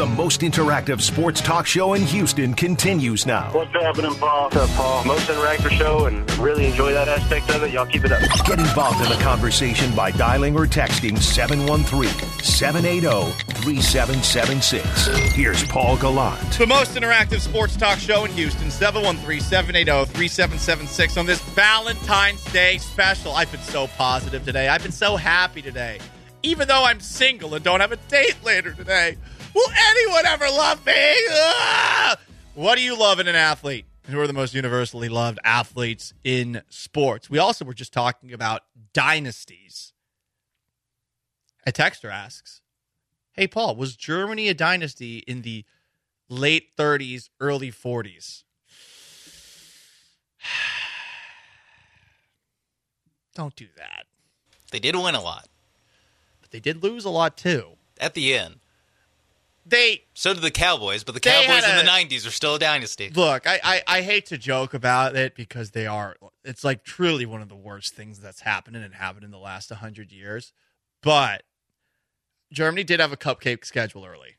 The most interactive sports talk show in Houston continues now. What's happening, Paul? What's up, Paul? Most interactive show, and really enjoy that aspect of it. Y'all keep it up. Get involved in the conversation by dialing or texting 713-780-3776. Here's Paul Gallant. The most interactive sports talk show in Houston, 713-780-3776 on this Valentine's Day special. I've been so positive today. I've been so happy today. Even though I'm single and don't have a date later today. Will anyone ever love me? Ah! What do you love in an athlete? Who are the most universally loved athletes in sports? We also were just talking about dynasties. A texter asks, hey, Paul, was Germany a dynasty in the late 30s, early 40s? Don't do that. They did win a lot. But they did lose a lot, too. At the end. So did the Cowboys, but the Cowboys in the 90s are still a dynasty. Look, I hate to joke about it because it's like truly one of the worst things that's happened and it happened in the last 100 years. But Germany did have a cupcake schedule early.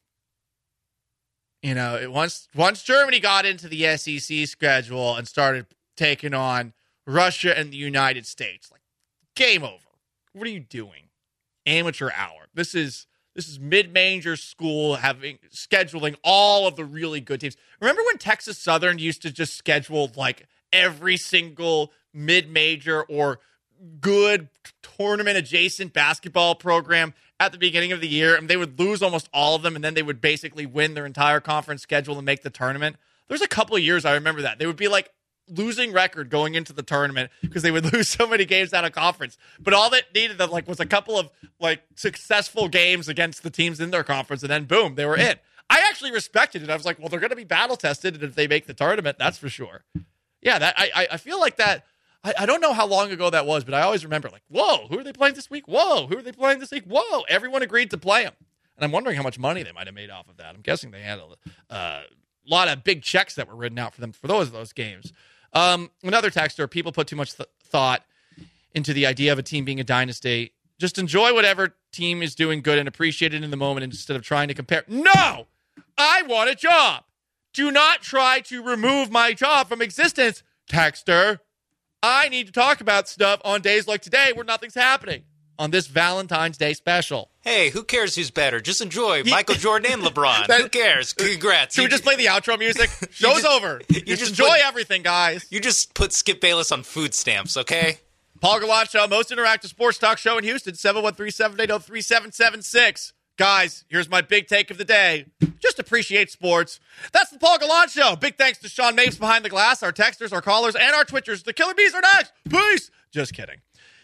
You know, once Germany got into the SEC schedule and started taking on Russia and the United States, like, game over. What are you doing? Amateur hour. This is mid-major school scheduling all of the really good teams. Remember when Texas Southern used to just schedule like every single mid-major or good tournament-adjacent basketball program at the beginning of the year, and they would lose almost all of them, and then they would basically win their entire conference schedule and make the tournament? There's a couple of years I remember that. They would be like losing record going into the tournament because they would lose so many games out of conference. But all that needed was a couple of successful games against the teams in their conference, and then boom, they were in. I actually respected it. I was like, well, they're going to be battle tested, and if they make the tournament, that's for sure. Yeah, that I feel like that. I don't know how long ago that was, but I always remember whoa, who are they playing this week? Whoa, who are they playing this week? Whoa, everyone agreed to play them. And I'm wondering how much money they might have made off of that. I'm guessing they had a lot of big checks that were written out for them for those games. Another texter, people put too much thought into the idea of a team being a dynasty. Just enjoy whatever team is doing good and appreciate it in the moment instead of trying to compare. No! I want a job. Do not try to remove my job from existence, texter. I need to talk about stuff on days like today where nothing's happening on this Valentine's Day special. Hey, who cares who's better? Just enjoy Michael Jordan and LeBron. Who cares? Congrats. Should we just play the outro music? Show's over. You just enjoy everything, guys. You just put Skip Bayless on food stamps, okay? Paul Gallant Show, most interactive sports talk show in Houston, 713-780-3776. Guys, here's my big take of the day. Just appreciate sports. That's the Paul Gallant Show. Big thanks to Sean Mapes behind the glass, our texters, our callers, and our Twitchers. The Killer Bees are next. Peace. Just kidding.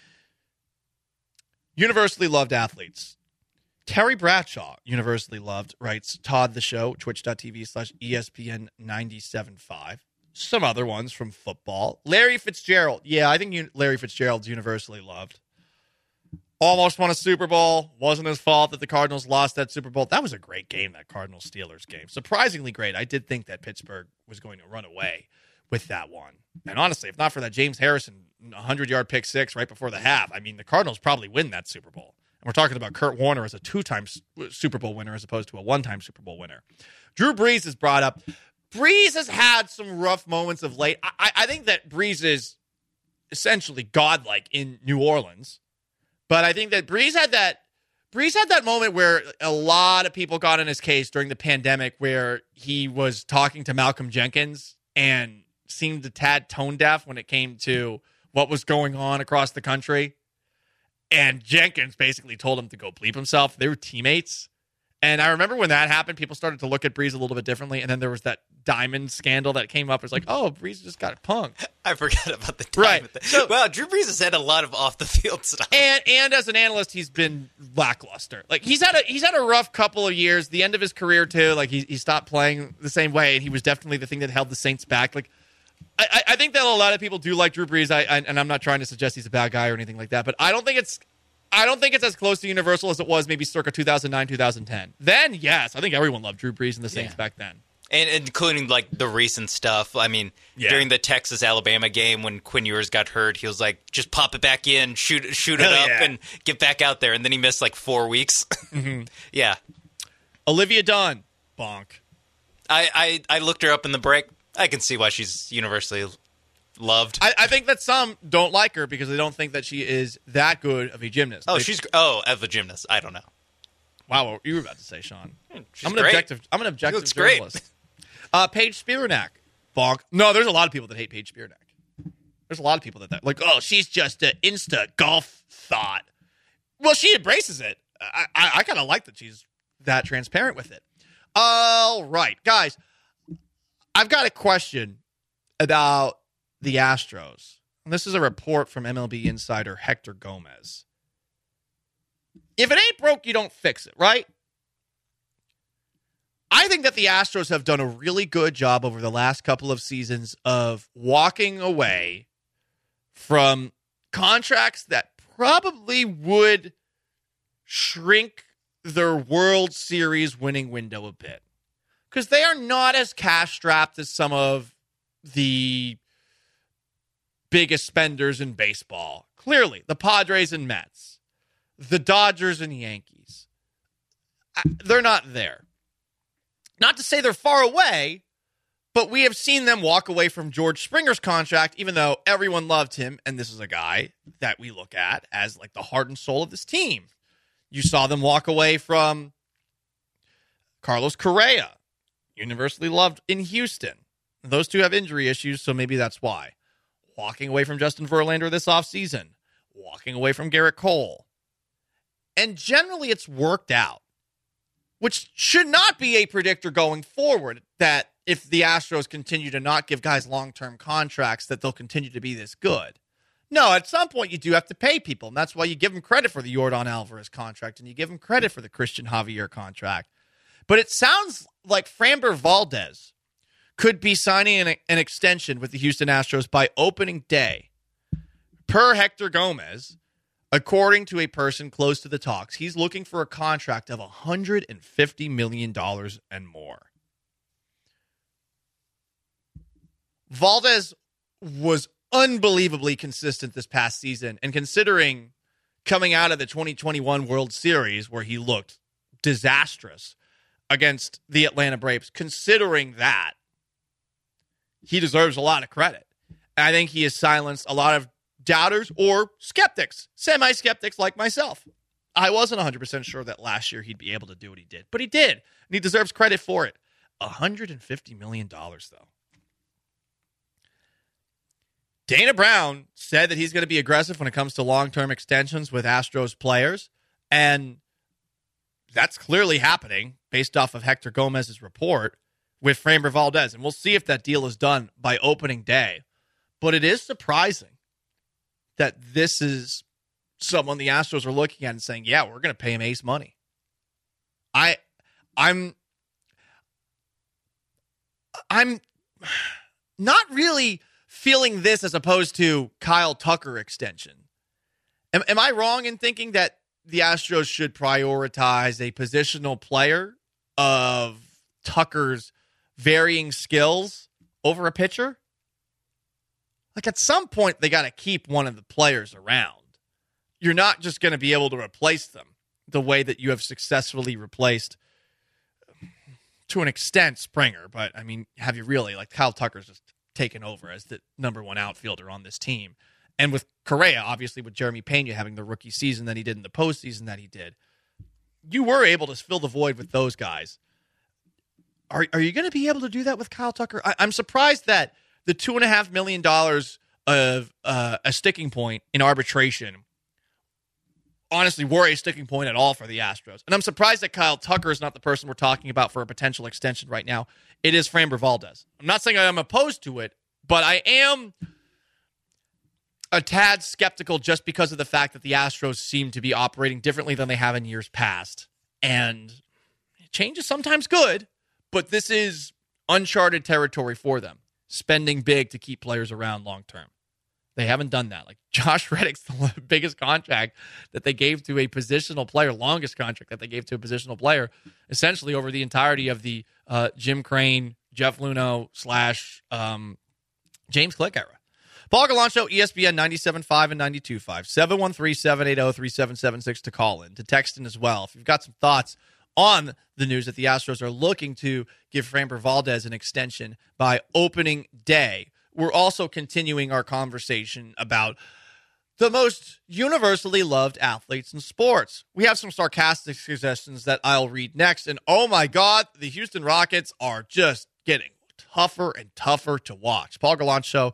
Universally loved athletes. Terry Bradshaw, universally loved, writes Todd the Show, twitch.tv/ESPN975. Some other ones from football. Larry Fitzgerald. Yeah, I think Larry Fitzgerald's universally loved. Almost won a Super Bowl. Wasn't his fault that the Cardinals lost that Super Bowl. That was a great game, that Cardinals-Steelers game. Surprisingly great. I did think that Pittsburgh was going to run away with that one. And honestly, if not for that James Harrison 100-yard pick six right before the half, I mean, the Cardinals probably win that Super Bowl. And we're talking about Kurt Warner as a two-time Super Bowl winner as opposed to a one-time Super Bowl winner. Drew Brees is brought up. Brees has had some rough moments of late. I think that Brees is essentially godlike in New Orleans. But I think that Brees had that moment where a lot of people got in his case during the pandemic where he was talking to Malcolm Jenkins and seemed a tad tone deaf when it came to what was going on across the country. And Jenkins basically told him to go bleep himself. They were teammates. And I remember when that happened, people started to look at Brees a little bit differently. And then there was that diamond scandal that came up. It was like, oh, Brees just got punked. I forgot about the diamond thing. So, wow, Drew Brees has had a lot of off-the-field stuff. And as an analyst, he's been lackluster. Like, he's had a rough couple of years. The end of his career, too. Like, he stopped playing the same way. And he was definitely the thing that held the Saints back. Like, I think that a lot of people do like Drew Brees, and I'm not trying to suggest he's a bad guy or anything like that, but I don't think it's as close to universal as it was maybe circa 2009, 2010. Then, yes, I think everyone loved Drew Brees and the Saints back then. And including, like, the recent stuff. I mean, during the Texas-Alabama game when Quinn Ewers got hurt, he was like, just pop it back in, shoot it up, and get back out there. And then he missed, like, 4 weeks. Mm-hmm. Yeah. Olivia Dunn. Bonk. I looked her up in the break. I can see why she's universally loved. I think that some don't like her because they don't think that she is that good of a gymnast. As a gymnast. I don't know. Wow, what were you about to say, Sean? I'm an objective journalist. Paige Spiranak. Bonk. No, there's a lot of people that hate Paige Spiranak. There's a lot of people that like, oh, she's just an Insta golf thought. Well, she embraces it. I kind of like that she's that transparent with it. All right, guys. I've got a question about the Astros. And this is a report from MLB insider Hector Gomez. If it ain't broke, you don't fix it, right? I think that the Astros have done a really good job over the last couple of seasons of walking away from contracts that probably would shrink their World Series winning window a bit. Because they are not as cash-strapped as some of the biggest spenders in baseball. Clearly, the Padres and Mets, the Dodgers and Yankees, they're not there. Not to say they're far away, but we have seen them walk away from George Springer's contract, even though everyone loved him, and this is a guy that we look at as like the heart and soul of this team. You saw them walk away from Carlos Correa, universally loved in Houston. Those two have injury issues, so maybe that's why. Walking away from Justin Verlander this offseason. Walking away from Garrett Cole. And generally it's worked out, which should not be a predictor going forward that if the Astros continue to not give guys long-term contracts, that they'll continue to be this good. No, at some point you do have to pay people, and that's why you give them credit for the Yordan Alvarez contract, and you give them credit for the Christian Javier contract. But it sounds like Framber Valdez could be signing an extension with the Houston Astros by opening day. Per Hector Gomez, according to a person close to the talks, he's looking for a contract of $150 million and more. Valdez was unbelievably consistent this past season, and considering coming out of the 2021 World Series where he looked disastrous against the Atlanta Braves, considering that, he deserves a lot of credit. And I think he has silenced a lot of doubters or skeptics, semi-skeptics like myself. I wasn't 100% sure that last year he'd be able to do what he did, but he did, and he deserves credit for it. $150 million, though. Dana Brown said that he's going to be aggressive when it comes to long-term extensions with Astros players, and that's clearly happening based off of Hector Gomez's report with Framber Valdez, and we'll see if that deal is done by opening day. But it is surprising that this is someone the Astros are looking at and saying, yeah, we're going to pay him ace money. I'm not really feeling this as opposed to Kyle Tucker extension. Am I wrong in thinking that the Astros should prioritize a positional player of Tucker's varying skills over a pitcher? Like, at some point, they got to keep one of the players around. You're not just going to be able to replace them the way that you have successfully replaced, to an extent, Springer. But, I mean, have you really? Like, Kyle Tucker's just taken over as the number one outfielder on this team. And with Correa, obviously, with Jeremy Pena having the rookie season that he did in the postseason that he did, you were able to fill the void with those guys. Are you going to be able to do that with Kyle Tucker? I'm surprised that the $2.5 million of a sticking point in arbitration honestly were a sticking point at all for the Astros. And I'm surprised that Kyle Tucker is not the person we're talking about for a potential extension right now. It is Framber Valdez. I'm not saying I'm opposed to it, but I am a tad skeptical just because of the fact that the Astros seem to be operating differently than they have in years past. And change is sometimes good, but this is uncharted territory for them, spending big to keep players around long term. They haven't done that. Like, Josh Reddick's the biggest contract that they gave to a positional player, longest contract that they gave to a positional player, essentially over the entirety of the Jim Crane, Jeff Luhnow / James Click era. Paul Gallant, ESPN 97.5 and 92.5, 713-780-3776 to call in, to text in as well. If you've got some thoughts on the news that the Astros are looking to give Framber Valdez an extension by opening day. We're also continuing our conversation about the most universally loved athletes in sports. We have some sarcastic suggestions that I'll read next. And oh my God, the Houston Rockets are just getting tougher and tougher to watch. Paul Gallant Show.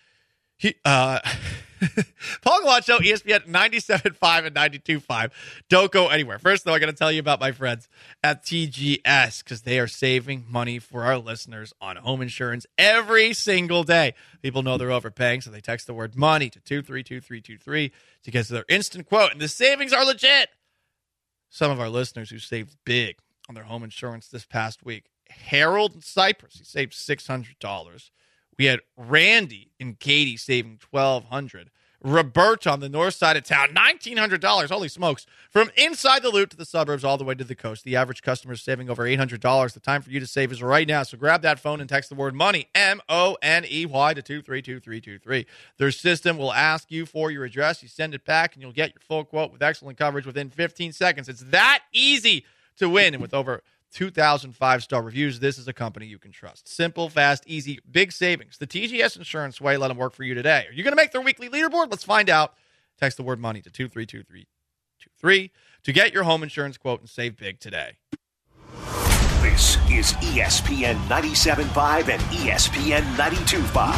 Paul Gallant Show, ESPN 97.5 and 92.5. Don't go anywhere. First, though, I got to tell you about my friends at TGS because they are saving money for our listeners on home insurance every single day. People know they're overpaying, so they text the word money to 232323 to get their instant quote. And the savings are legit. Some of our listeners who saved big on their home insurance this past week. Harold in Cyprus, he saved $600. We had Randy and Katie saving $1,200. Roberta on the north side of town, $1,900. Holy smokes. From inside the loop to the suburbs all the way to the coast, the average customer is saving over $800. The time for you to save is right now. So grab that phone and text the word money, MONEY, to 232323. Their system will ask you for your address. You send it back, and you'll get your full quote with excellent coverage within 15 seconds. It's that easy to win. And with over 2,000 5-star reviews, this is a company you can trust. Simple, fast, easy, big savings. The TGS Insurance way. Let them work for you today. Are you going to make their weekly leaderboard? Let's find out. Text the word money to 232323 to get your home insurance quote and save big today. This is ESPN 97.5 and ESPN 92.5.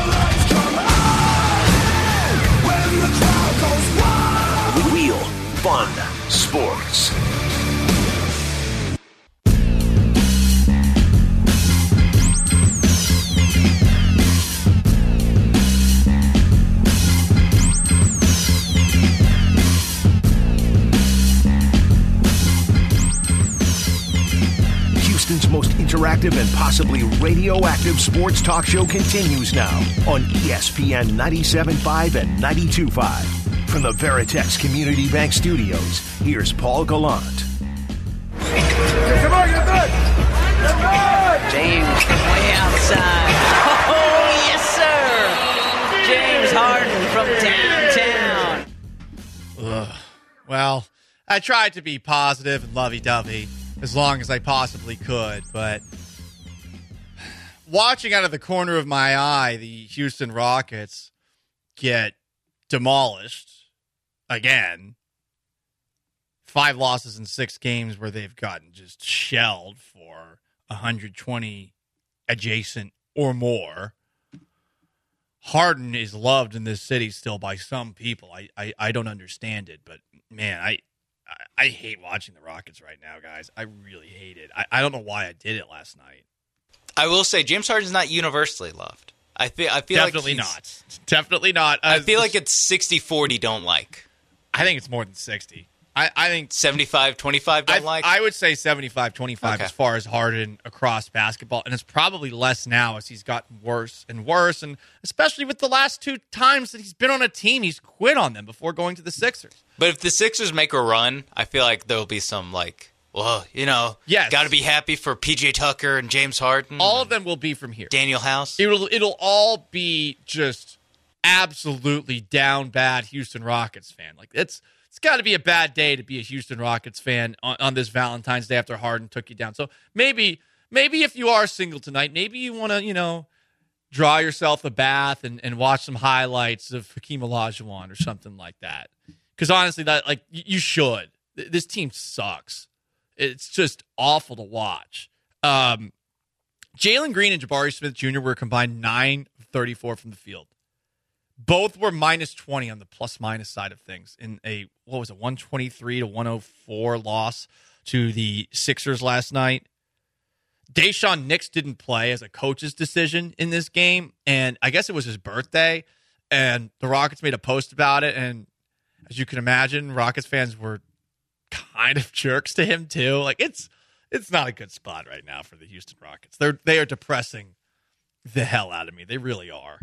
Real fun sports. Houston's most interactive and possibly radioactive sports talk show continues now on ESPN 97.5 and 92.5. From the Veritex Community Bank Studios, here's Paul Gallant. Come on, get back! Get back! James way outside. Oh, yes, sir! James Harden from downtown. Ugh. Well, I tried to be positive and lovey-dovey as long as I possibly could, but watching out of the corner of my eye the Houston Rockets get demolished again. 5 losses in 6 games where they've gotten just shelled for 120 adjacent or more. Harden is loved in this city still by some people. I don't understand it, but man, I hate watching the Rockets right now, guys. I really hate it. I don't know why I did it last night. I will say James Harden's not universally loved. I feel definitely like not. Definitely not. I feel like it's 60-40 don't like. I think it's more than 60. I think 75-25 don't like. I would say 75-25 Okay. as far as Harden across basketball, and it's probably less now as he's gotten worse and worse, and especially with the last 2 times that he's been on a team, he's quit on them before going to the Sixers. But if the Sixers make a run, I feel like there'll be some yes, got to be happy for PJ Tucker and James Harden. All of them will be from here. Daniel House. It'll all be just absolutely down bad Houston Rockets fan. Like it's got to be a bad day to be a Houston Rockets fan on this Valentine's Day after Harden took you down. So maybe if you are single tonight, maybe you want to, draw yourself a bath and watch some highlights of Hakeem Olajuwon or something like that. Because honestly, you should. This team sucks. It's just awful to watch. Jalen Green and Jabari Smith Jr. were combined 9 of 34 from the field. Both were minus 20 on the plus-minus side of things in a 123-104 loss to the Sixers last night. Dayshaun Nix didn't play as a coach's decision in this game, and I guess it was his birthday, and the Rockets made a post about it, and as you can imagine, Rockets fans were kind of jerks to him too. Like it's not a good spot right now for the Houston Rockets. They are depressing the hell out of me. They really are.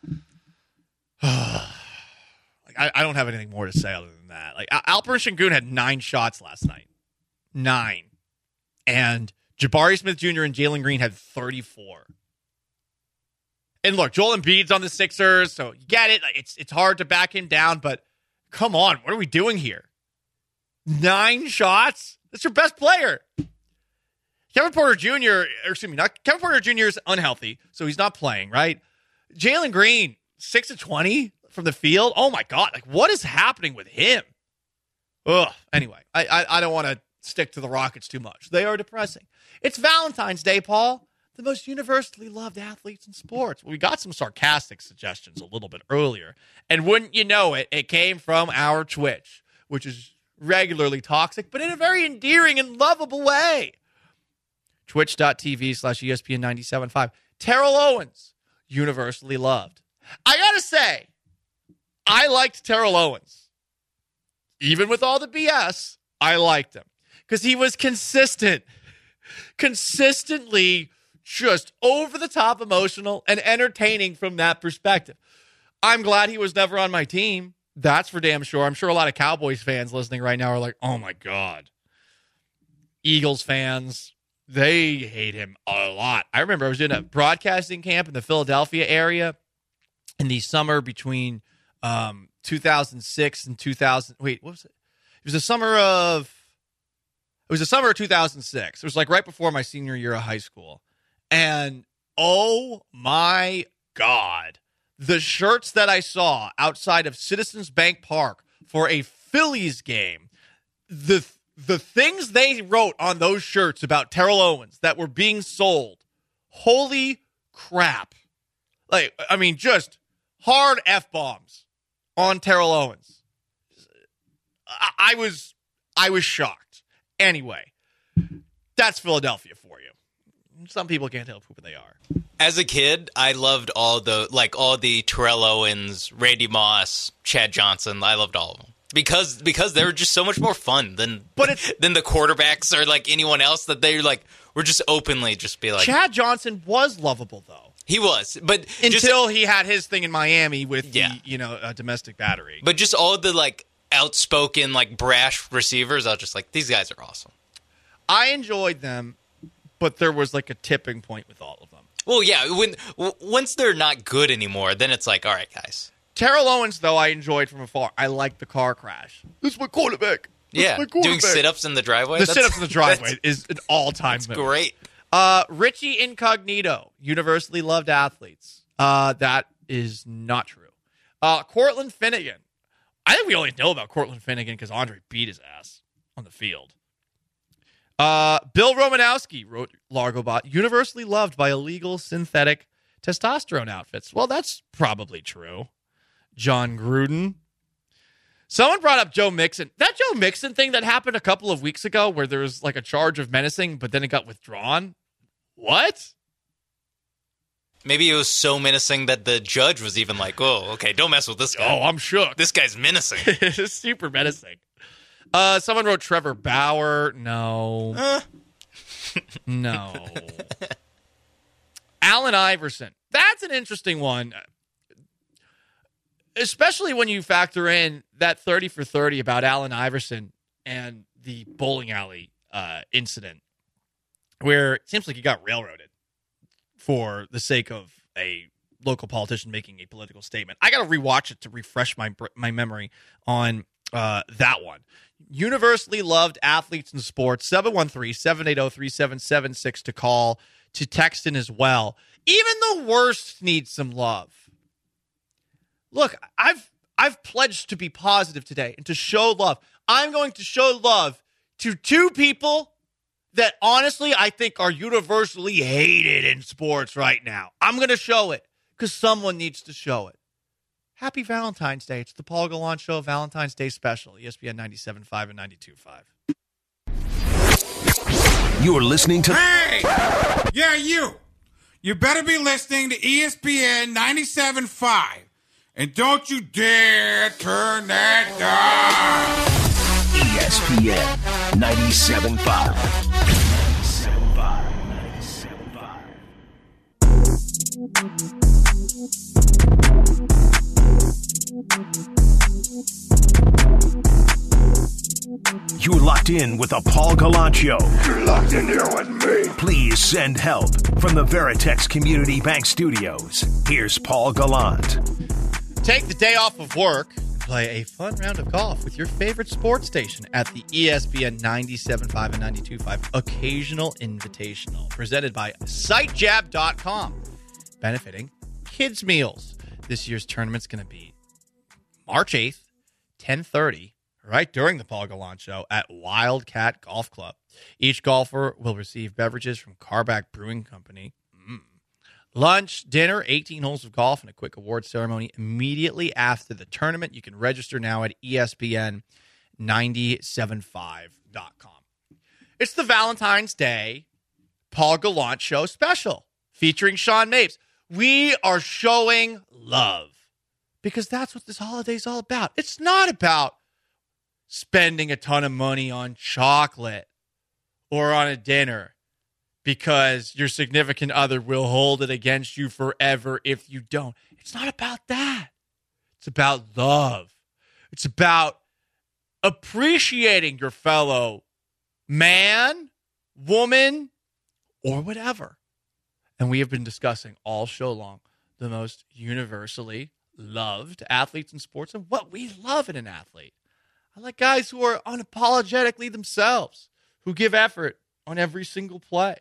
I don't have anything more to say other than that. Like Alperen Sengun had 9 shots last night. 9. And Jabari Smith Jr. and Jalen Green had 34. And look, Joel Embiid's on the Sixers, so you get it. It's hard to back him down, but come on, what are we doing here? 9 shots? That's your best player. Kevin Porter Jr. is unhealthy, so he's not playing, right? Jalen Green, 6 of 20 from the field. Oh, my God. Like, what is happening with him? Ugh. Anyway, I don't want to stick to the Rockets too much. They are depressing. It's Valentine's Day, Paul. The most universally loved athletes in sports. Well, we got some sarcastic suggestions a little bit earlier. And wouldn't you know it, it came from our Twitch, which is regularly toxic, but in a very endearing and lovable way. Twitch.tv/ESPN975. Terrell Owens, universally loved. I got to say, I liked Terrell Owens. Even with all the BS, I liked him. Because he was consistently just over-the-top emotional and entertaining from that perspective. I'm glad he was never on my team. That's for damn sure. I'm sure a lot of Cowboys fans listening right now are like, oh, my God. Eagles fans, they hate him a lot. I remember I was in a broadcasting camp in the Philadelphia area in the summer between 2006 and 2000. Wait, what was it? It was the summer of 2006. It was like right before my senior year of high school. And oh my God, the shirts that I saw outside of Citizens Bank Park for a Phillies game, the things they wrote on those shirts about Terrell Owens that were being sold, holy crap. Like, I mean, just hard F-bombs on Terrell Owens. I was shocked. Anyway, that's Philadelphia for you. Some people can't tell who they are. As a kid, I loved all the Terrell Owens, Randy Moss, Chad Johnson. I loved all of them because they were just so much more fun than the quarterbacks or like anyone else that they were just openly just be like. Chad Johnson was lovable though. He was, but until he had his thing in Miami with the domestic battery. But just all the outspoken brash receivers, I was just like, these guys are awesome. I enjoyed them. But there was a tipping point with all of them. Well, yeah, once they're not good anymore, then it's like, all right, guys. Terrell Owens, though, I enjoyed from afar. I liked the car crash. This is my quarterback. Doing sit-ups in the driveway. The sit-ups in the driveway is an all-time move. Great. Richie Incognito, universally loved athletes. That is not true. Cortland Finnegan. I think we only know about Cortland Finnegan because Andre beat his ass on the field. Bill Romanowski wrote Largobot, universally loved by illegal synthetic testosterone outfits. Well, that's probably true. John Gruden. Someone brought up Joe Mixon. That Joe Mixon thing that happened a couple of weeks ago where there was a charge of menacing, but then it got withdrawn. What? Maybe it was so menacing that the judge was even like, oh, okay, don't mess with this guy. Oh, I'm shook. This guy's menacing. It's super menacing. Someone wrote Trevor Bauer. No. No. Allen Iverson. That's an interesting one. Especially when you factor in that 30 for 30 about Allen Iverson and the bowling alley incident where it seems like he got railroaded for the sake of a local politician making a political statement. I got to rewatch it to refresh my memory on that one. Universally loved athletes in sports, 713-780-3776 to call, to text in as well. Even the worst need some love. Look, I've pledged to be positive today and to show love. I'm going to show love to two people that honestly I think are universally hated in sports right now. I'm going to show it because someone needs to show it. Happy Valentine's Day. It's the Paul Gallant Show Valentine's Day special, ESPN 97.5 and 92.5. You're listening to... Hey! Yeah, you. You better be listening to ESPN 97.5. And don't you dare turn that down. ESPN 97.5. 97.5. You're locked in with the Paul Gallant Show. You're locked in here with me. Please send help from the Veritex Community Bank Studios. Here's Paul Gallant. Take the day off of work, play a fun round of golf with your favorite sports station at the ESPN 97.5 and 92.5 Occasional Invitational, presented by SiteJab.com, benefiting Kids Meals. This year's tournament's going to be March 8th, 10:30, right during the Paul Gallant Show at Wildcat Golf Club. Each golfer will receive beverages from Carback Brewing Company. Lunch, dinner, 18 holes of golf, and a quick award ceremony immediately after the tournament. You can register now at ESPN975.com. It's the Valentine's Day Paul Gallant Show special featuring Sean Mapes. We are showing love because that's what this holiday is all about. It's not about spending a ton of money on chocolate or on a dinner, because your significant other will hold it against you forever if you don't. It's not about that. It's about love. It's about appreciating your fellow man, woman, or whatever. And we have been discussing all show long the most universally loved athletes in sports and what we love in an athlete. I like guys who are unapologetically themselves, who give effort on every single play,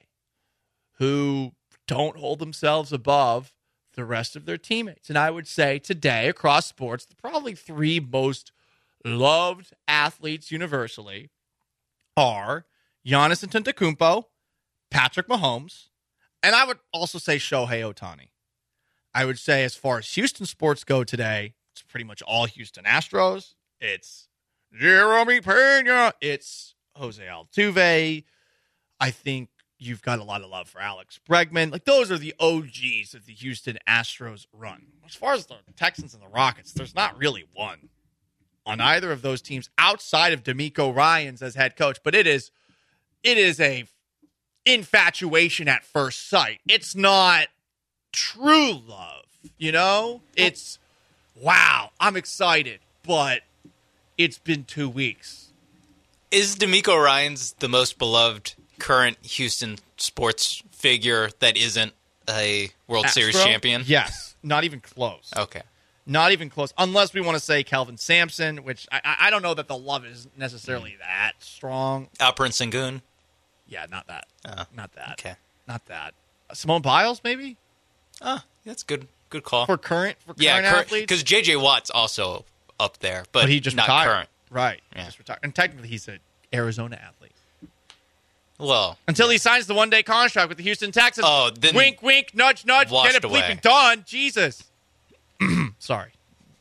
who don't hold themselves above the rest of their teammates. And I would say today, across sports, the probably three most loved athletes universally are Giannis Antetokounmpo, Patrick Mahomes, and I would also say Shohei Ohtani. I would say as far as Houston sports go today, it's pretty much all Houston Astros. It's Jeremy Pena. It's Jose Altuve. I think you've got a lot of love for Alex Bregman. Like, those are the OGs of the Houston Astros run. As far as the Texans and the Rockets, there's not really one on either of those teams outside of DeMeco Ryans as head coach. But it is a infatuation at first sight. It's not true love, you know? It's, wow, I'm excited, but it's been 2 weeks. Is DeMeco Ryans the most beloved current Houston sports figure that isn't a World Series champion? Yes. Not even close. Okay. Not even close. Unless we want to say Kelvin Sampson, which I don't know that the love is necessarily that strong. Alperen Sengun? Yeah, not that. Not that. Okay. Not that. Simone Biles, maybe? That's good. Good call. For current athletes? Because J.J. Watt's also up there, but he just not retired. current. Right. Yeah. Just retired. And technically he's an Arizona athlete. Well, until he signs the one-day contract with the Houston Texans. Oh, then wink, wink, nudge, nudge. Get it bleeping done. Jesus. Sorry.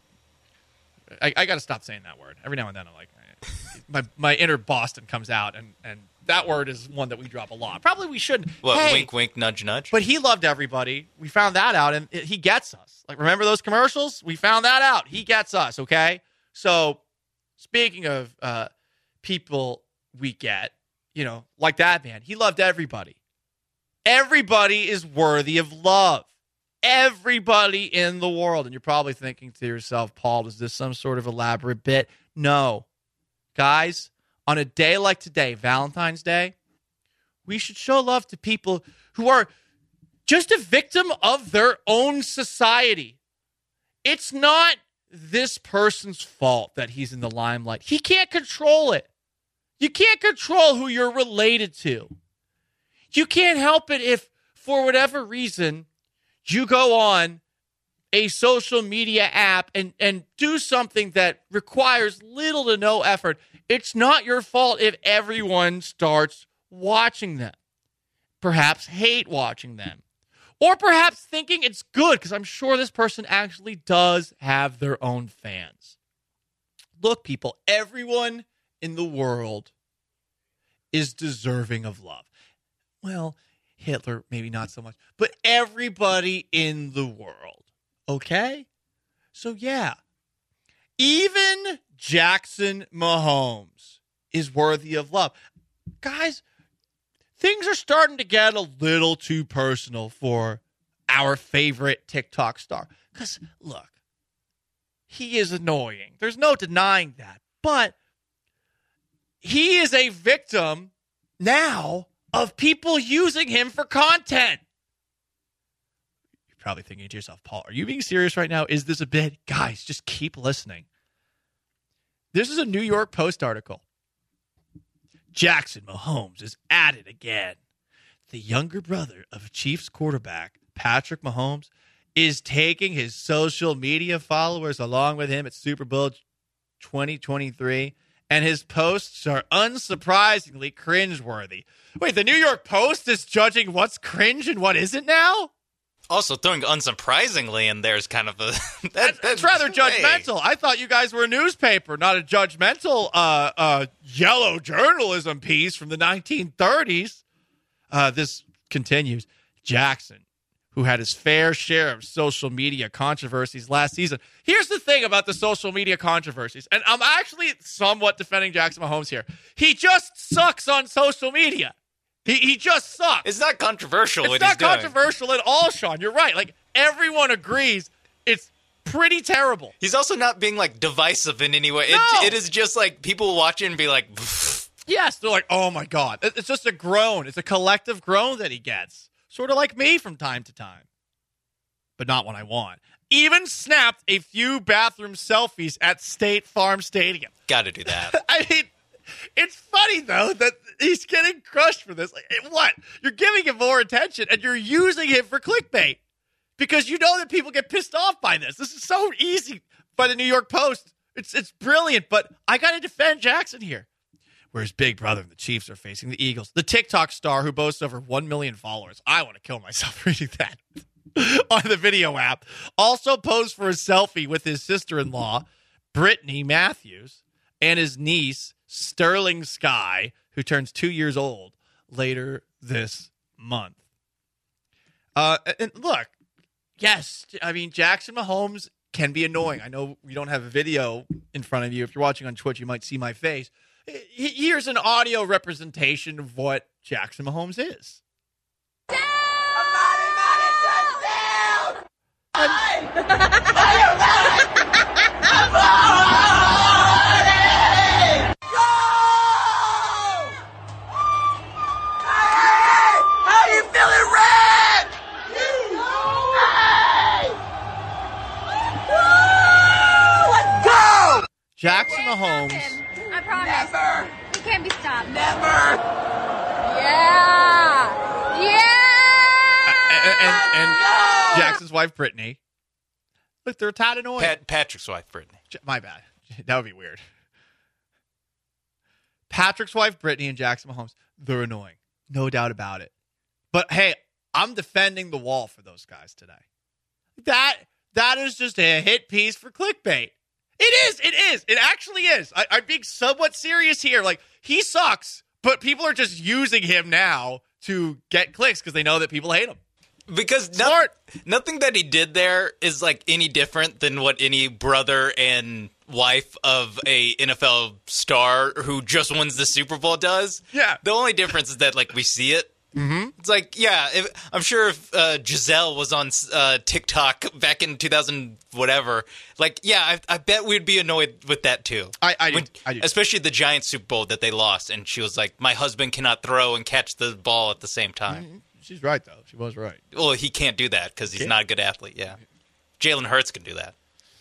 I got to stop saying that word. Every now and then I'm like, my inner Boston comes out, and that word is one that we drop a lot. Probably we shouldn't. What, hey, wink, wink, nudge, nudge? But he loved everybody. We found that out, and he gets us. Like, remember those commercials? We found that out. He gets us, okay? So, speaking of people we get, you know, like that man, he loved everybody. Everybody is worthy of love. Everybody in the world. And you're probably thinking to yourself, Paul, is this some sort of elaborate bit? No. Guys, on a day like today, Valentine's Day, we should show love to people who are just a victim of their own society. It's not this person's fault that he's in the limelight. He can't control it. You can't control who you're related to. You can't help it if, for whatever reason, you go on a social media app and do something that requires little to no effort. It's not your fault if everyone starts watching them. Perhaps hate watching them. Or perhaps thinking it's good, because I'm sure this person actually does have their own fans. Look, people, everyone in the world is deserving of love. Well, Hitler, maybe not so much, but everybody in the world, okay? So, yeah, even Jackson Mahomes is worthy of love. Guys, things are starting to get a little too personal for our favorite TikTok star. Because, look, he is annoying. There's no denying that. But he is a victim now of people using him for content. You're probably thinking to yourself, Paul, are you being serious right now? Is this a bit? Guys, just keep listening. This is a New York Post article. Jackson Mahomes is at it again. The younger brother of Chiefs quarterback Patrick Mahomes is taking his social media followers along with him at Super Bowl 2023, and his posts are unsurprisingly cringeworthy. Wait, the New York Post is judging what's cringe and what isn't now? Also, throwing unsurprisingly in there is kind of a... that's rather judgmental. I thought you guys were a newspaper, not a judgmental yellow journalism piece from the 1930s. This continues. Jackson, who had his fair share of social media controversies last season. Here's the thing about the social media controversies, and I'm actually somewhat defending Jackson Mahomes here. He just sucks on social media. He just sucks. It's not controversial what he's doing. It's not controversial at all, Sean. You're right. Like, everyone agrees it's pretty terrible. He's also not being, like, divisive in any way. No. It is just, like, people watch it and be like... Yes, they're like, oh, my God. It's just a groan. It's a collective groan that he gets. Sort of like me from time to time. But not when I want. Even snapped a few bathroom selfies at State Farm Stadium. Got to do that. I mean... It's funny, though, that he's getting crushed for this. Like, what? You're giving him more attention, and you're using him for clickbait because you know that people get pissed off by this. This is so easy by the New York Post. It's brilliant, but I got to defend Jackson here. Where his big brother and the Chiefs are facing the Eagles. The TikTok star who boasts over 1 million followers. I want to kill myself reading that on the video app. Also posed for a selfie with his sister-in-law, Brittany Matthews, and his niece, Sterling Sky, who turns 2 years old later this month. And look, yes, I mean, Jackson Mahomes can be annoying. I know you don't have a video in front of you. If you're watching on Twitch, you might see my face. Here's an audio representation of what Jackson Mahomes is. Jackson Mahomes. I promise. Never. He can't be stopped. Never. Yeah. Yeah. And Jackson's wife, Brittany. Look, they're a tad annoying. Patrick's wife, Brittany. My bad. That would be weird. Patrick's wife, Brittany, and Jackson Mahomes, they're annoying. No doubt about it. But, hey, I'm defending the wall for those guys today. That is just a hit piece for clickbait. It is. It actually is. I'm being somewhat serious here. Like, he sucks, but people are just using him now to get clicks because they know that people hate him. Because nothing that he did there is, like, any different than what any brother and wife of a NFL star who just wins the Super Bowl does. Yeah. The only difference is that, like, we see it. Mm-hmm. It's like, yeah, I'm sure if Giselle was on TikTok back in 2000 whatever, like, yeah, I bet we'd be annoyed with that too. I do. Especially the Giants Super Bowl that they lost, and she was like, my husband cannot throw and catch the ball at the same time. Mm-hmm. She's right, though. She was right. Well, he can't do that because he's not a good athlete, yeah. Jalen Hurts can do that.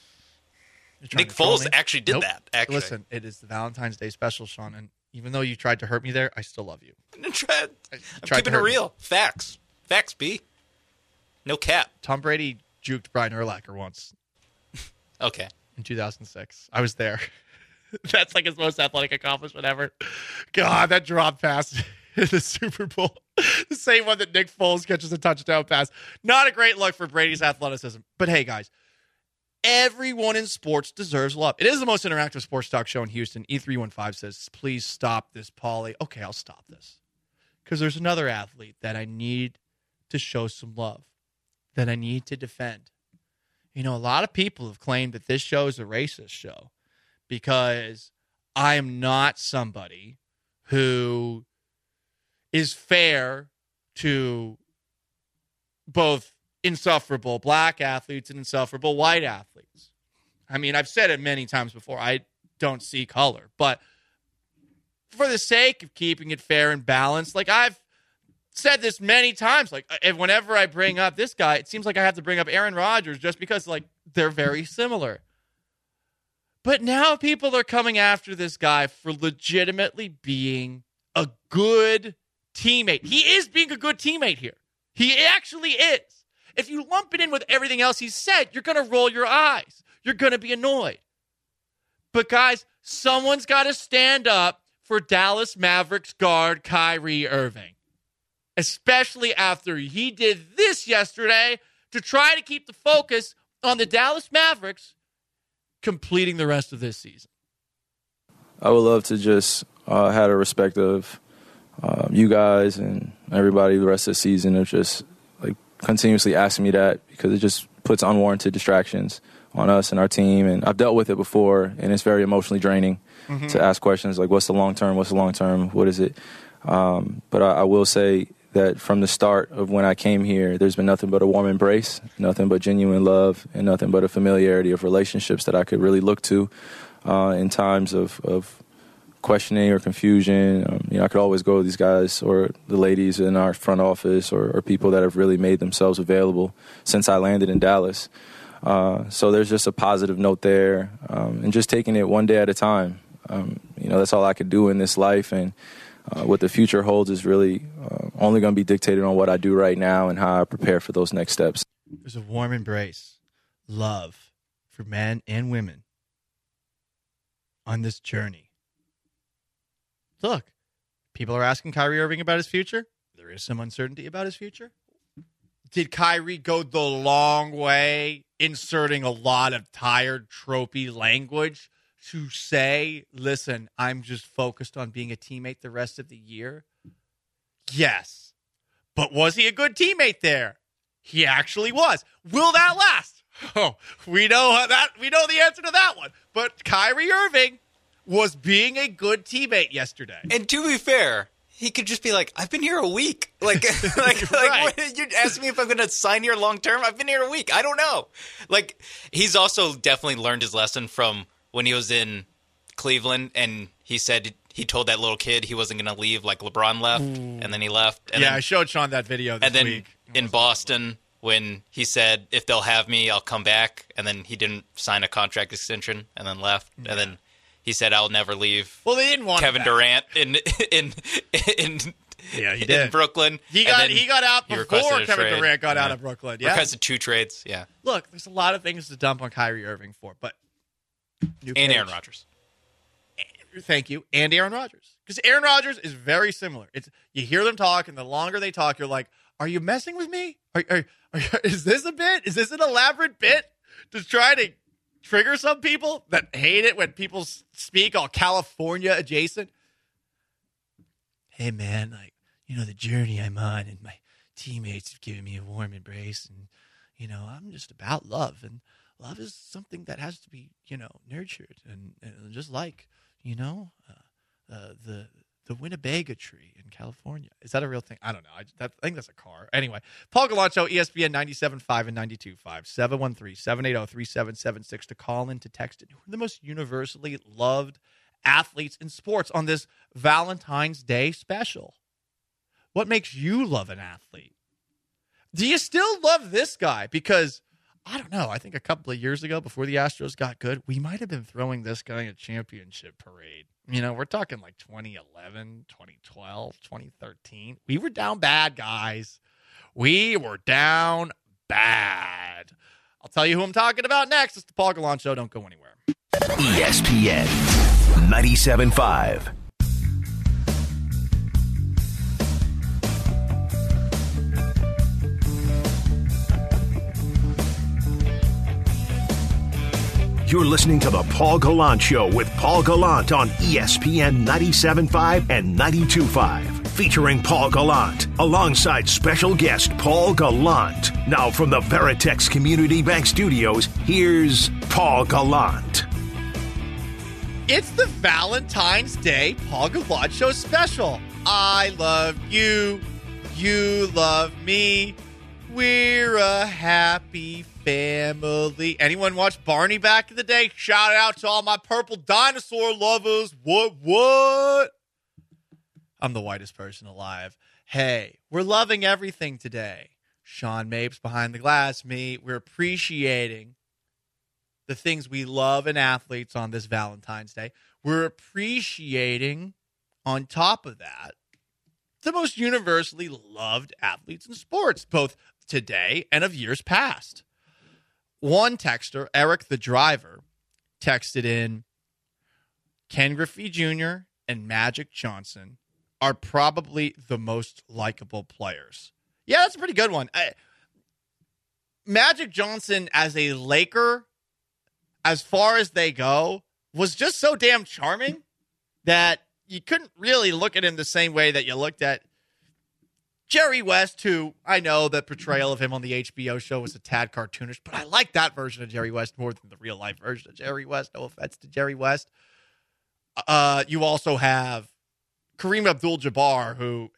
Nick Foles actually did that, actually. Listen, it is the Valentine's Day special, Sean, and even though you tried to hurt me there, I still love you. I'm keeping it real. Facts. Facts, B. No cap. Tom Brady juked Brian Urlacher once. Okay. In 2006. I was there. That's like his most athletic accomplishment ever. God, that drop pass in the Super Bowl. The same one that Nick Foles catches a touchdown pass. Not a great look for Brady's athleticism. But hey, guys, everyone in sports deserves love. It is the most interactive sports talk show in Houston. E315 says, please stop this, Paulie. Okay, I'll stop this. Because there's another athlete that I need to show some love, that I need to defend. You know, a lot of people have claimed that this show is a racist show because I am not somebody who is fair to both insufferable black athletes and insufferable white athletes. I mean, I've said it many times before. I don't see color. But for the sake of keeping it fair and balanced, like I've said this many times, like whenever I bring up this guy, it seems like I have to bring up Aaron Rodgers just because, like, they're very similar. But now people are coming after this guy for legitimately being a good teammate. He is being a good teammate here. He actually is. If you lump it in with everything else he said, you're going to roll your eyes. You're going to be annoyed. But guys, someone's got to stand up for Dallas Mavericks guard Kyrie Irving, especially after he did this yesterday to try to keep the focus on the Dallas Mavericks completing the rest of this season. I would love to just have a respect of you guys and everybody the rest of the season of just like continuously asking me that, because it just puts unwarranted distractions on us and our team. And I've dealt with it before, and it's very emotionally draining to ask questions like, what's the long term? What's the long term? What is it? But I will say that from the start of when I came here, there's been nothing but a warm embrace, nothing but genuine love, and nothing but a familiarity of relationships that I could really look to in times of questioning or confusion. I could always go to these guys or the ladies in our front office or people that have really made themselves available since I landed in Dallas. So there's just a positive note there, and just taking it one day at a time. That's all I could do in this life, and what the future holds is really only going to be dictated on what I do right now and how I prepare for those next steps. There's a warm embrace, love for men and women on this journey. Look, people are asking Kyrie Irving about his future. There is some uncertainty about his future. Did Kyrie go the long way, inserting a lot of tired, tropey language to say, listen, I'm just focused on being a teammate the rest of the year? Yes. But was he a good teammate there? He actually was. Will that last? Oh, we know the answer to that one. But Kyrie Irving was being a good teammate yesterday. And to be fair, he could just be like, I've been here a week. Like Right. what, you're asking me if I'm going to sign here long term? I've been here a week. I don't know. Like, he's also definitely learned his lesson from when he was in Cleveland, and he said he told that little kid he wasn't going to leave like LeBron left, and then he left. And yeah, then, I showed Sean that video this and then week. in Boston, when he said, if they'll have me, I'll come back, and then he didn't sign a contract extension and then left, and then he said, I'll never leave. Well, they didn't want Kevin Durant in yeah, he did. in Brooklyn. He got out before Kevin Durant got out Yeah. of Brooklyn. Yeah. Requested 2 trades. Yeah. Look, there's a lot of things to dump on Kyrie Irving for, but And Aaron Rodgers. Thank you. And Aaron Rodgers. Because Aaron Rodgers is very similar. It's you hear them talk, and the longer they talk, you're like, are you messing with me? Is this a bit? Is this an elaborate bit to try to trigger some people that hate it when people speak all California adjacent? Hey, man, the journey I'm on, and my teammates have given me a warm embrace, and, I'm just about love, and love is something that has to be, nurtured, and just like, the Winnebago tree in California. Is that a real thing? I don't know. I think that's a car. Anyway, Paul Gallant, ESPN 97.5 and 92.5, 713-780-3776 to call in, to text it. Who are the most universally loved athletes in sports on this Valentine's Day special? What makes you love an athlete? Do you still love this guy? Because I don't know. I think a couple of years ago, before the Astros got good, we might have been throwing this guy a championship parade. We're talking like 2011, 2012, 2013. We were down bad, guys. We were down bad. I'll tell you who I'm talking about next. It's the Paul Gallant Show. Don't go anywhere. ESPN 97.5. You're listening to the Paul Gallant Show with Paul Gallant on ESPN 97.5 and 92.5. Featuring Paul Gallant alongside special guest Paul Gallant. Now from the Veritex Community Bank Studios, here's Paul Gallant. It's the Valentine's Day Paul Gallant Show special. I love you. You love me. We're a happy family. Anyone watch Barney back in the day? Shout out to all my purple dinosaur lovers. What? I'm the whitest person alive. Hey, we're loving everything today. Sean Mapes behind the glass, me. We're appreciating the things we love in athletes on this Valentine's Day, we're appreciating, on top of that, the most universally loved athletes in sports, both today and of years past. One texter, Eric the Driver, texted in, Ken Griffey Jr. and Magic Johnson are probably the most likable players. Yeah, that's a pretty good one. Magic Johnson as a Laker, as far as they go, was just so damn charming that you couldn't really look at him the same way that you looked at Jerry West, who I know the portrayal of him on the HBO show was a tad cartoonish, but I like that version of Jerry West more than the real-life version of Jerry West. No offense to Jerry West. You also have Kareem Abdul-Jabbar, who,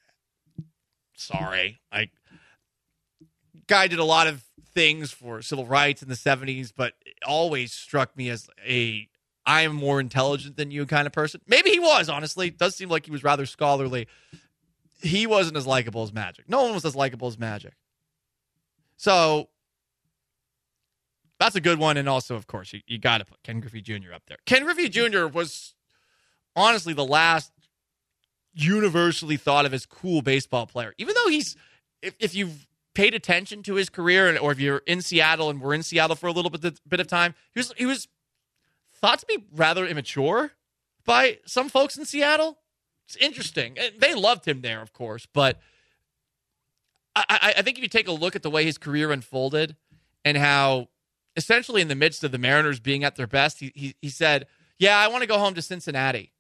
guy did a lot of things for civil rights in the 70s, but always struck me as I am more intelligent than you kind of person. Maybe he was, honestly. It does seem like he was rather scholarly. He wasn't as likable as Magic. No one was as likable as Magic. So that's a good one. And also, of course, you got to put Ken Griffey Jr. up there. Ken Griffey Jr. was honestly the last universally thought of as cool baseball player. Even though if you've paid attention to his career, or if you're in Seattle and we're in Seattle for a little bit of time, he was thought to be rather immature by some folks in Seattle. It's interesting. They loved him there, of course, but I think if you take a look at the way his career unfolded and how essentially in the midst of the Mariners being at their best, he said, yeah, I want to go home to Cincinnati.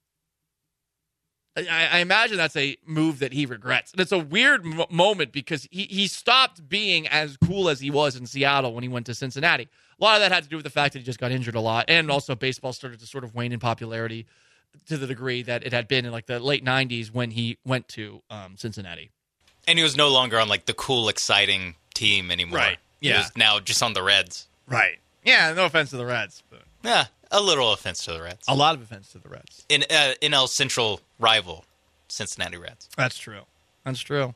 I imagine that's a move that he regrets. And it's a weird moment because he stopped being as cool as he was in Seattle when he went to Cincinnati. A lot of that had to do with the fact that he just got injured a lot, and also baseball started to sort of wane in popularity to the degree that it had been in like the late 90s when he went to Cincinnati. And he was no longer on like the cool, exciting team anymore. Right. Yeah. He was now just on the Reds. Right. Yeah, no offense to the Reds. But yeah, a little offense to the Reds. A lot of offense to the Reds. In El Central rival, Cincinnati Reds. That's true. That's true.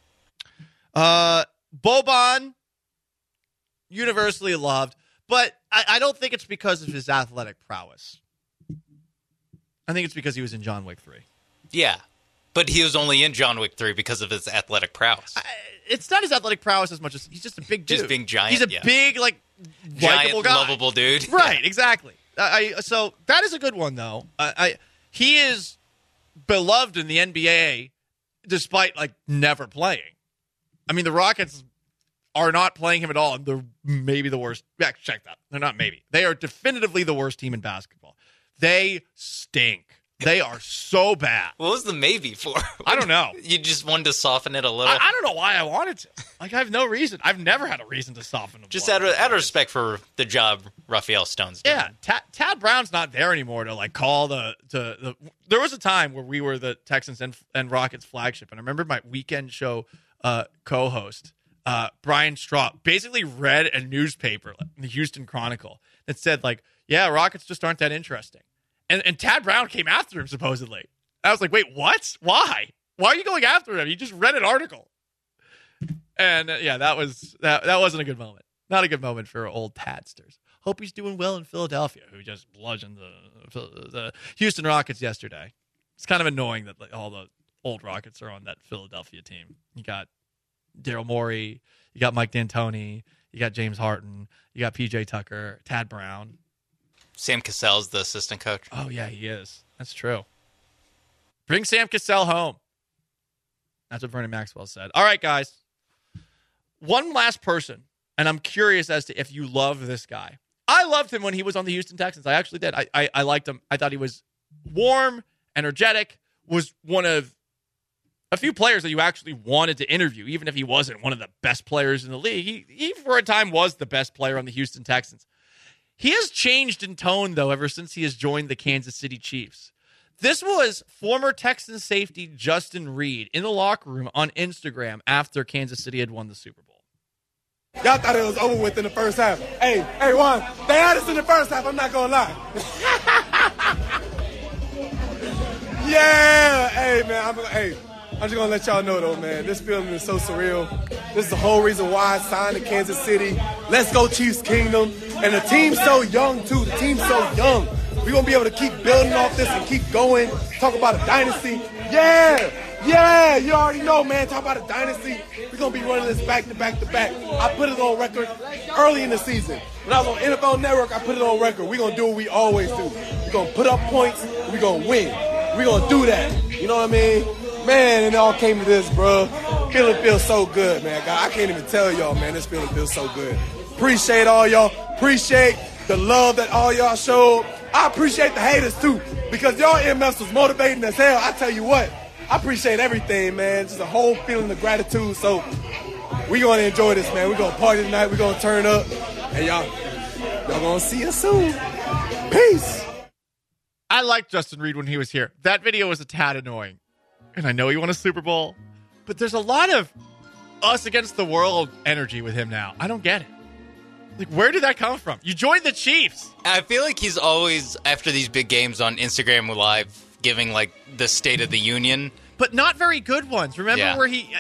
Boban, universally loved, but I don't think it's because of his athletic prowess. I think it's because he was in John Wick 3. Yeah, but he was only in John Wick 3 because of his athletic prowess. It's not his athletic prowess as much as he's just a big dude. Just being giant. He's a big, likable guy. Lovable dude. Right, exactly. So that is a good one, though. He is beloved in the NBA despite, never playing. I mean, the Rockets are not playing him at all, and they're maybe the worst. Yeah, check that. They're not maybe. They are definitively the worst team in basketball. They stink. They are so bad. What was the maybe for? I don't know. You just wanted to soften it a little? I don't know why I wanted to. I have no reason. I've never had a reason to soften it. Just out of respect for the job Raphael Stone's doing. Yeah, Tad Brown's not there anymore to call the. There was a time where we were the Texans and Rockets flagship, and I remember my weekend show co-host, Brian Straub, basically read a newspaper, the Houston Chronicle, that said, yeah, Rockets just aren't that interesting. And Tad Brown came after him, supposedly. I was like, wait, what? Why? Why are you going after him? You just read an article. And, that wasn't a good moment. Not a good moment for old Tadsters. Hope he's doing well in Philadelphia, who just bludgeoned the Houston Rockets yesterday. It's kind of annoying that all the old Rockets are on that Philadelphia team. You got Daryl Morey, you got Mike D'Antoni, you got James Harden, you got P.J. Tucker, Tad Brown. Sam Cassell's the assistant coach. Oh, yeah, he is. That's true. Bring Sam Cassell home. That's what Vernon Maxwell said. All right, guys. One last person, and I'm curious as to if you love this guy. I loved him when he was on the Houston Texans. I actually did. I liked him. I thought he was warm, energetic, was one of a few players that you actually wanted to interview, even if he wasn't one of the best players in the league. He for a time, was the best player on the Houston Texans. He has changed in tone, though, ever since he has joined the Kansas City Chiefs. This was former Texans safety Justin Reed in the locker room on Instagram after Kansas City had won the Super Bowl. Y'all thought it was over with in the first half. Hey, Juan, they had us in the first half, I'm not going to lie. Yeah, hey, man, I'm just going to let y'all know, though, man, this feeling is so surreal. This is the whole reason why I signed to Kansas City. Let's go Chiefs Kingdom. And the team's so young, too. The team's so young. We're going to be able to keep building off this and keep going. Talk about a dynasty. Yeah, you already know, man. Talk about a dynasty. We're going to be running this back to back to back. I put it on record early in the season. When I was on NFL Network, I put it on record. We're going to do what we always do. We're going to put up points, and we're going to win. We're going to do that. You know what I mean? Man, it all came to this, bro. Feeling feels so good, man. God, I can't even tell y'all, man. This feeling feels so good. Appreciate all y'all. Appreciate the love that all y'all showed. I appreciate the haters, too, because y'all MFs was motivating as hell. I tell you what, I appreciate everything, man. Just a whole feeling of gratitude. So we going to enjoy this, man. We're going to party tonight. We're going to turn up. And y'all going to see us soon. Peace. I liked Justin Reed when he was here. That video was a tad annoying. And I know he won a Super Bowl, but there's a lot of us against the world energy with him now. I don't get it. Like, where did that come from? You joined the Chiefs. I feel like he's always, after these big games on Instagram Live, giving, like, the State of the Union. But not very good ones. Remember where he,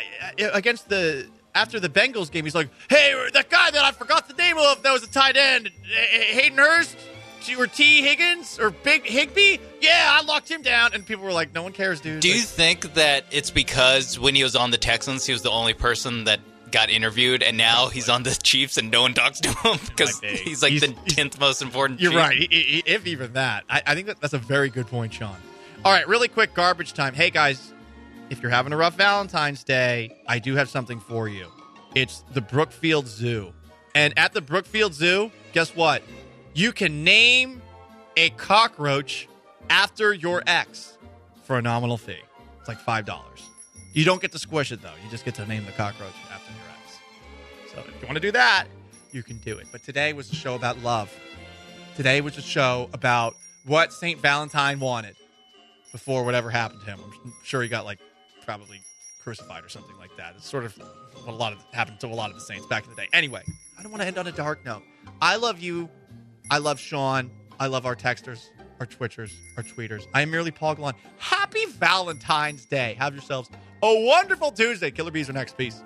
after the Bengals game, he's like, hey, that guy that I forgot the name of that was a tight end, Hayden Hurst? Or T. Higgins or Big Higbee? Yeah, I locked him down. And people were like, no one cares, dude. Do you think that it's because when he was on the Texans, he was the only person that got interviewed, and now he's on the Chiefs and no one talks to him because he's the 10th most important You're Chief? Right. If even that. I think that's a very good point, Sean. All right, really quick garbage time. Hey, guys, if you're having a rough Valentine's Day, I do have something for you. It's the Brookfield Zoo. And at the Brookfield Zoo, guess what? You can name a cockroach after your ex for a nominal fee. It's like $5. You don't get to squish it, though. You just get to name the cockroach after your ex. So if you want to do that, you can do it. But today was a show about love. Today was a show about what St. Valentine wanted before whatever happened to him. I'm sure he got, probably crucified or something like that. It's sort of what happened to a lot of the saints back in the day. Anyway, I don't want to end on a dark note. I love you. I love Sean. I love our texters, our Twitchers, our tweeters. I am merely Paul Gallant. Happy Valentine's Day. Have yourselves a wonderful Tuesday. Killer Bees are next. Peace.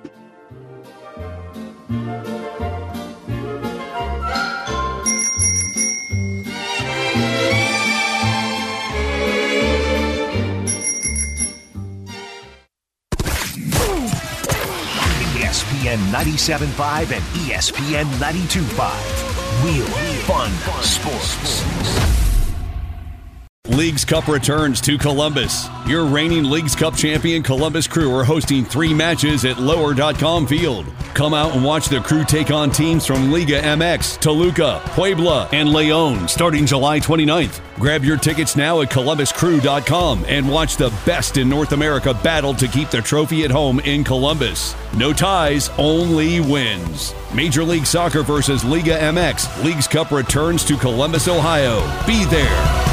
ESPN 97.5 and ESPN 92.5. Real fun sports. Leagues Cup returns to Columbus. Your reigning Leagues Cup champion Columbus Crew are hosting 3 matches at Lower.com Field. Come out and watch the Crew take on teams from Liga MX, Toluca, Puebla, and León starting July 29th. Grab your tickets now at ColumbusCrew.com and watch the best in North America battle to keep the trophy at home in Columbus. No ties, only wins. Major League Soccer versus Liga MX. Leagues Cup returns to Columbus, Ohio. Be there.